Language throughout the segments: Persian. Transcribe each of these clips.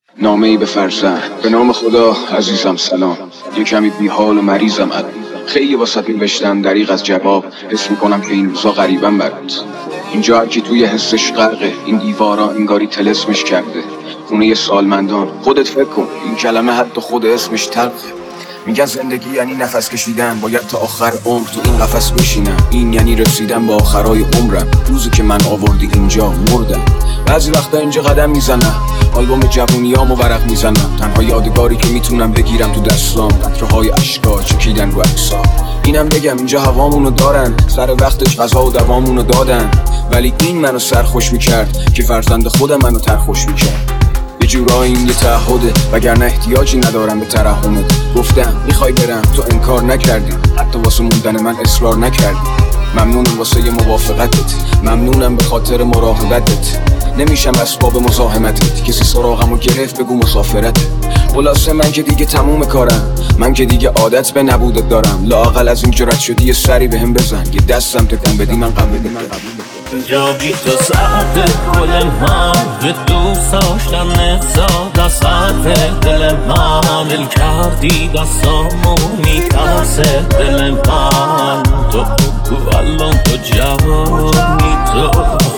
نامه‌ای به فرزند. به نام خدا عزیزم سلام. یه کمی بیحال و مریضم الان. خیلی واسط نوشتم دریغ از جواب. حس میکنم که این روزا غریبم برات. اینجا هرکی توی حسش غرقه. این دیوارا انگاری طلسمش کرده. خونه سالمندان. خودت فکر کن این کلمه حتی خود اسمش تلخه. میگن زندگی یعنی نفس کشیدن، باید تا آخر عمر تو این قفس بشینم. این یعنی رسیدن به آخرای عمرم. روزی که من آوردی اینجا مردم. بعضی وقتا اینجا قدم میزنم، آلبوم جوونیامو ورق میزنم. تنها یادگاری که میتونم بگیرم تو دستام قطره‌های اشکا چکیدن رو عکسام. اینم بگم اینجا هوامونو دارن، سر وقتش غذا و دوامونو دادن. ولی این منو سرخوش میکرد که فرزند خودم منو ترخوش میکرد. یه جورایی این یه تعهده، وگرنه احتیاجی ندارم به ترحمت. گفتم میخوای برم، تو انکار نکردی، حتی واسه موندن من اصرار نکردی. ممنونم واسه یه موافقتت، ممنونم به خاطر مراقبتت. نمیشم اسباب مزاحمتت، کسی سراغمو گرفت بگو مسافرته. خلاصه من که دیگه تموم کارم، من که دیگه عادت به نبودت دارم. لااقل از این جرأت شدی یه سری بهم بزن، یه دستم تکون بدی من قبول اینجا بی تو سرده گل من، به دوست داشتن ساده سرده دل من. دل کردی دستامو میترسه دل من. تو بگو الان تو جوانی، تو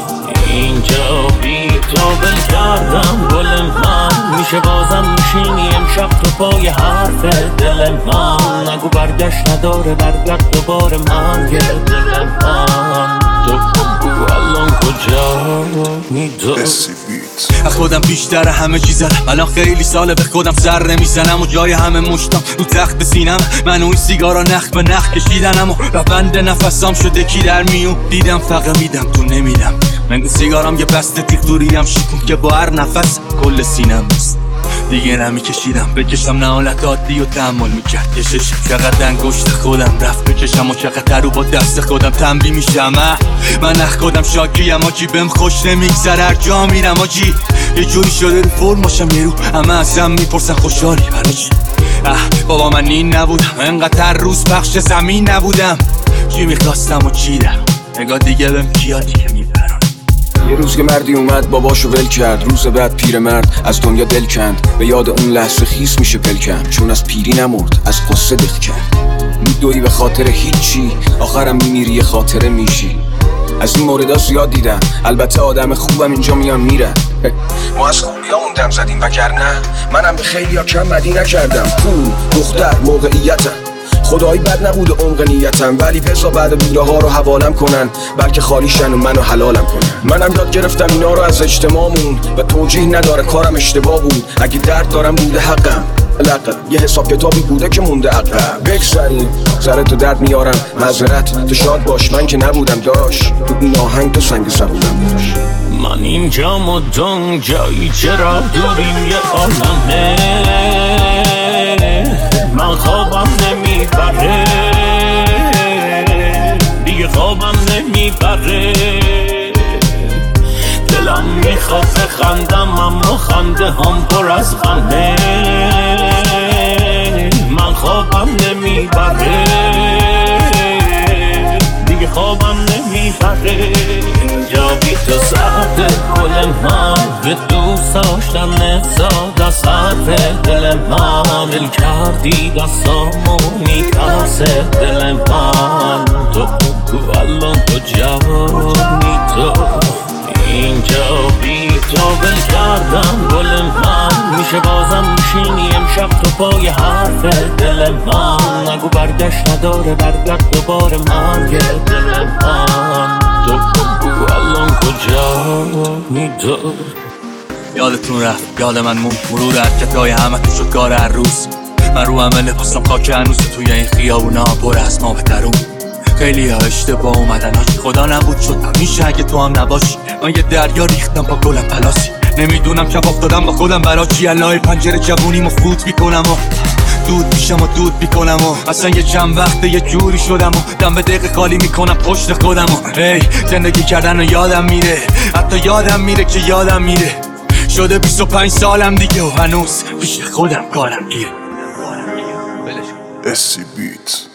اینجا بی تو بل کردم گل من. میشه بازم میشینی امشب تو پای حرف دل من. نگو برگشت نداره، برگرد دوباره من یه دل من. تو بگو الان کجا میدو خودم بیشتر همه چیز زدم، الان خیلی ساله به خودم سر نمیزنم و جای همه مشتم رو تخت سینم. من و این سیگارا نخ به نخ کشیدنم و روند نفسام شده کی در میون. دیدم فقط میدم تو نمیدم، من سیگارام یه بسته تیغ دوریم شکون که با هر نفس کل سینم است. دیگه نمیکشیدم بکشم، نه حالت عادی و تحمل میکرد کشش. چقدر انگشت خودم رفت بکشم و چقدر رو با دست خودم تنبیه میشم. من اخ خودم شاکیم آجی، بهم خوش نمیگذره هر جا میرم آجی. یه جوری شده رو فرم باشم یه رو همه ازم میپرسن خوشحالی برای چی. بابا من این نبودم، انقدر روز پخش زمین نبودم. چی میخواستم و چی دارم، نگاه دیگه بهم کیا دیگه میبرن. یه روز که مردی اومد باباشو ول کرد، روز بعد پیرمرد از دنیا دل کند. به یاد اون لحظه خیس میشه پلکم، چون از پیری نمرد از قصه دق کرد. میدوی به خاطر هیچی، آخرم میمیری یه خاطره میشی. از این موردها زیاد دیدم، البته آدم خوبم اینجا میان میرن. ما از خوبیامون دم زدیم وگرنه منم به خیلیا کم بدی نکردم. پول، دختر، موقعیتم، خدایی بد نبوده عمق نیتم. ولی بسا بعد بیره ها رو حوالم کنن، بلکه خالیشن و منو حلالم کنن. منم یاد گرفتم اینا رو از اجتماعمون و توجیه نداره کارم اشتباه بود. اگه درد دارم بوده حقم، لقب یه حساب کتابی بوده که مونده عقب. بگذاریم سرتو درد میارم، معذرت تو شاد باش، من که نبودم داشت تو این آهنگ تو سنگ سبودم داشت. من اینجا مدام جایی چرا دوریم یه عالمه. من خوابم نمیبره دیگه، خوابم نمیبره. دلم میخواد بخندم اما خنده هم پر از غمه. من خوابم نمیبره دیگه، خوابم نمیبره. اینجا بی تو سرده گل من، به دوست داشتن ساده سرده دل من. دل کردی دستامو میترسه دل من. تو بگو الان تو جوانی، تو اینجا بی تو بل کردم گل من. میشه بازم میشینی امشب تو پای حرف دل من. نگو برگشت نداره، برگرد دوباره من یه دل من. تو بگو الان کجا میدو. یادتون رفت، یاد من مرور حرکتای همه تو شد کار هر روز. من رو همه لباسم خاک هنوز توی این خیابونا پر از ما بترون. خیلی ها اشتباه اومدن هاش، خدا نبود شد همیشه اگه تو هم نباشی. من یه دریا ریختم با گلم پلاسی، نمیدونم کف افتادم با خودم برا چی. الهی پنجره جوونیمو فوت میکنم و دود میشم و دود میکنم و اصلا یه چند وقته یه جوری شدم و دم به دقیقه خالی میکنم پشت خودم و هی زندگی کردن و یادم میره، حتی یادم میره که یادم میره. شده 25 سالم دیگه و هنوز پیش خودم کارم گیره. SC Beats.